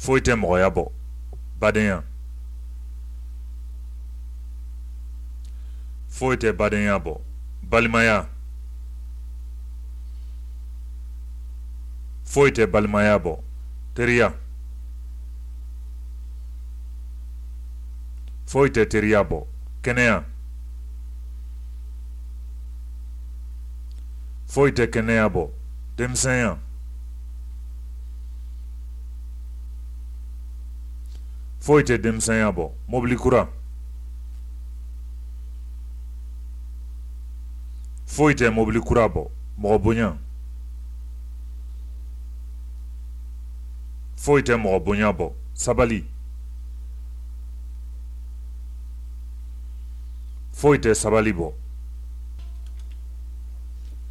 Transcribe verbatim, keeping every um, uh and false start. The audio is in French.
foyi tɛ mɔgɔya bɔ badenya foyi tɛ badenya bɔ balimaya foyi tɛ balimaya bɔ teriya foyi tɛ teriya bɔ kɛnɛya foyi tɛ kɛnɛya bɔ denmisɛnya foyi tɛ denmisɛnya bɔ mobili kura foyi tɛ mobili kura bɔ mɔgɔ bonya foyi tɛ mɔgɔ bonya bɔ sabali foyi tɛ sabali bɔ